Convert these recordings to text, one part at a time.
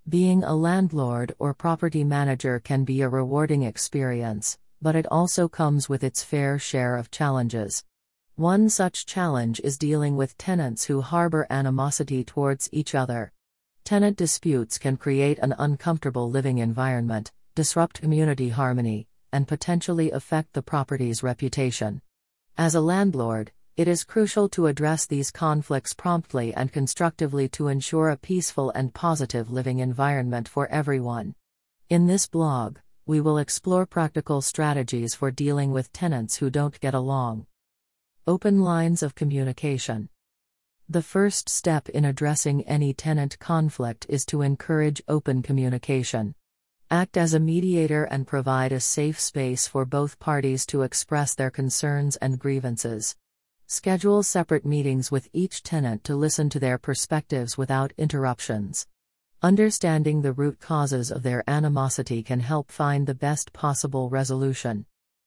Being a landlord or property manager can be a rewarding experience, but it also comes with its fair share of challenges. One such challenge is dealing with tenants who harbor animosity towards each other. Tenant disputes can create an uncomfortable living environment, disrupt community harmony, and potentially affect the property's reputation. As a landlord, it is crucial to address these conflicts promptly and constructively to ensure a peaceful and positive living environment for everyone. In this blog, we will explore practical strategies for dealing with tenants who don't get along. Open lines of communication. The first step in addressing any tenant conflict is to encourage open communication. Act as a mediator and provide a safe space for both parties to express their concerns and grievances. Schedule separate meetings with each tenant to listen to their perspectives without interruptions. Understanding the root causes of their animosity can help find the best possible resolution.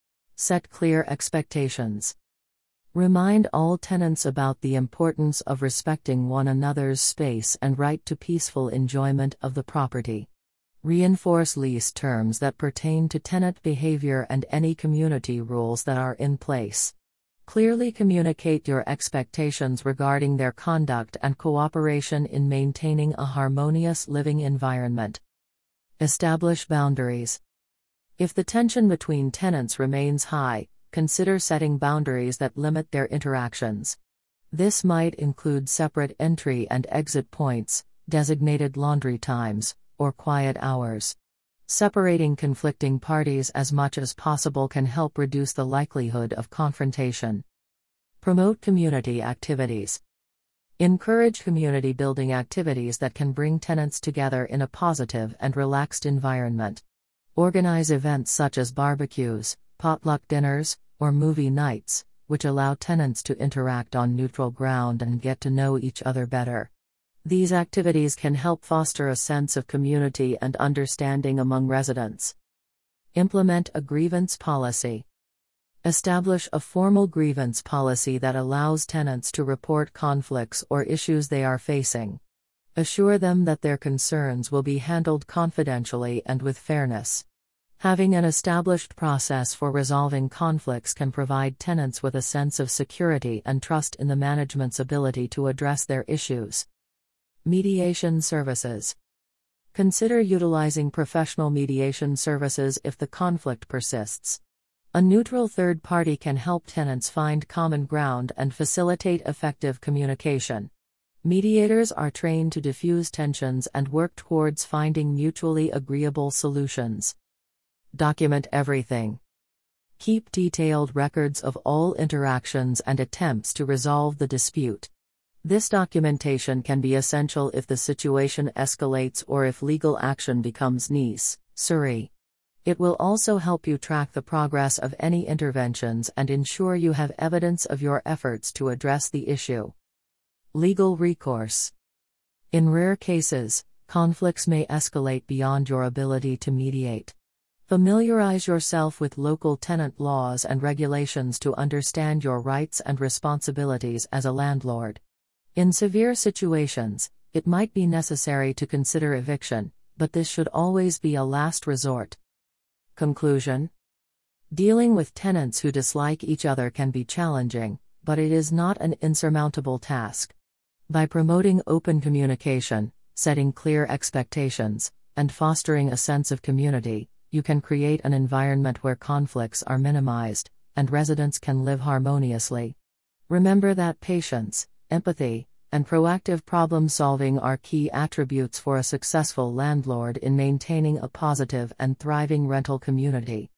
Set clear expectations. Remind all tenants about the importance of respecting one another's space and right to peaceful enjoyment of the property. Reinforce lease terms that pertain to tenant behavior and any community rules that are in place. Clearly communicate your expectations regarding their conduct and cooperation in maintaining a harmonious living environment. Establish boundaries. If the tension between tenants remains high, consider setting boundaries that limit their interactions. This might include separate entry and exit points, designated laundry times, or quiet hours. Separating conflicting parties as much as possible can help reduce the likelihood of confrontation. Promote community activities. Encourage community building activities that can bring tenants together in a positive and relaxed environment. Organize events such as barbecues, potluck dinners, or movie nights, which allow tenants to interact on neutral ground and get to know each other better. These activities can help foster a sense of community and understanding among residents. Implement a grievance policy. Establish a formal grievance policy that allows tenants to report conflicts or issues they are facing. Assure them that their concerns will be handled confidentially and with fairness. Having an established process for resolving conflicts can provide tenants with a sense of security and trust in the management's ability to address their issues. Mediation services. Consider utilizing professional mediation services if the conflict persists. A neutral third party can help tenants find common ground and facilitate effective communication. Mediators are trained to diffuse tensions and work towards finding mutually agreeable solutions. Document everything. Keep detailed records of all interactions and attempts to resolve the dispute. This documentation can be essential if the situation escalates or if legal action becomes necessary. It will also help you track the progress of any interventions and ensure you have evidence of your efforts to address the issue. Legal recourse. In rare cases, conflicts may escalate beyond your ability to mediate. Familiarize yourself with local tenant laws and regulations to understand your rights and responsibilities as a landlord. In severe situations, it might be necessary to consider eviction, but this should always be a last resort. Conclusion. Dealing with tenants who dislike each other can be challenging, but it is not an insurmountable task. By promoting open communication, setting clear expectations, and fostering a sense of community, you can create an environment where conflicts are minimized, and residents can live harmoniously. Remember that patience, empathy, and proactive problem-solving are key attributes for a successful landlord in maintaining a positive and thriving rental community.